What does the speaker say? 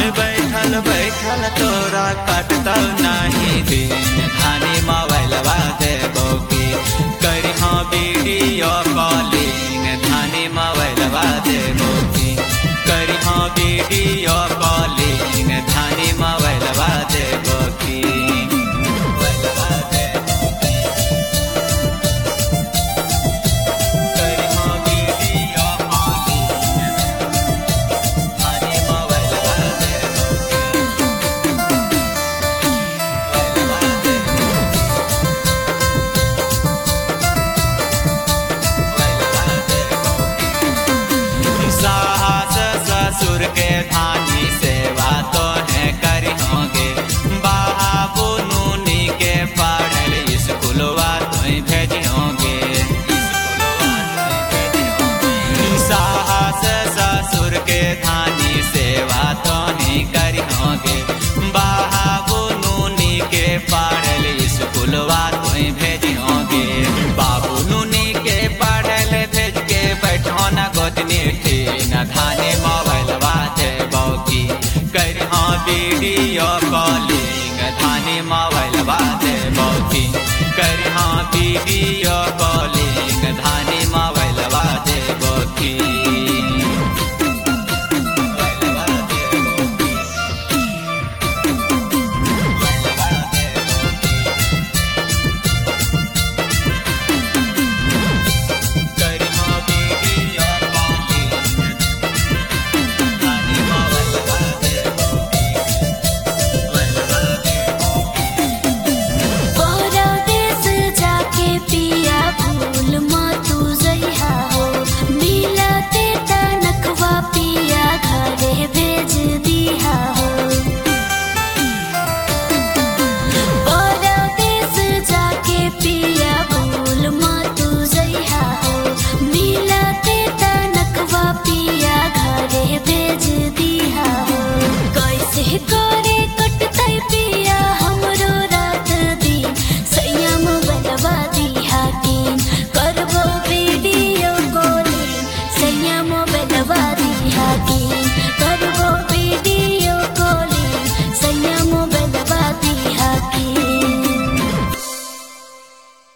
बैठल बैठल तोरा कटतौ नहीं दिन धानी मोबाइलवा देबो की करिहा वीडियो कॉलिंग धानी मोबाइलवा देबो की करिहा वीडियो कॉलिंग धानी मोबाइलवा देबो की ससुर के धानी सेवा तो है करिहोगे बाबू नूनी के पढ़ल स्कूलवा तो भेजोगे साहस ससुर के धानी सेवा तो नहीं करिहोगे बाबू नूनी के पढ़ल स्कूलवा तो भेजोगे बाबू नूनी के पढ़ल भेज के बैठो न गोदनी न धाने मोबाइलवा देबो की करिहा वीडियो कॉलिंग धाने मोबाइलवा देबो की करिहा वीडियो कॉलिंग धाने मोबाइल